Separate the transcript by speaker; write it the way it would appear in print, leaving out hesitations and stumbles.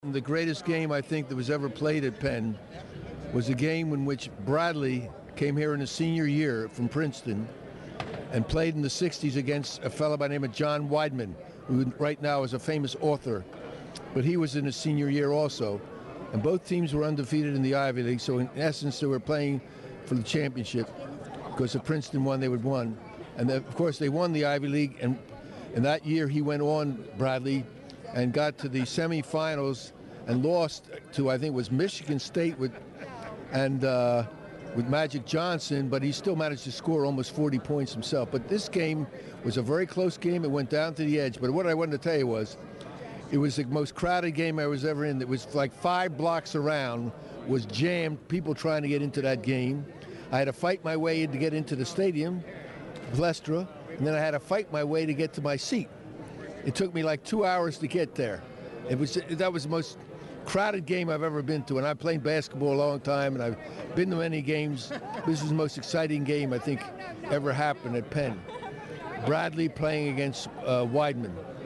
Speaker 1: The greatest game I think that was ever played at Penn was a game in which Bradley came here in his senior year from Princeton and played in the 60s against a fellow by the name of John Weidman, who right now is a famous author. But he was in his senior year also. And both teams were undefeated in the Ivy League, so in essence they were playing for the championship, because if Princeton won, they would won. And then, of course, they won the Ivy League, and in that year he went on, Bradley, and got to the semifinals and lost to, I think it was Michigan State with Magic Johnson, but he still managed to score almost 40 points himself. But this game was a very close game. It went down to the edge. But what I wanted to tell you was, it was the most crowded game I was ever in. It was like 5 blocks around, was jammed, people trying to get into that game. I had to fight my way in to get into the stadium, Plestra, and then I had to fight my way to get to my seat. It took me like 2 hours to get there. That was the most crowded game I've ever been to, and I've played basketball a long time, and I've been to many games. This is the most exciting game I think ever happened at Penn. Bradley playing against Weidman.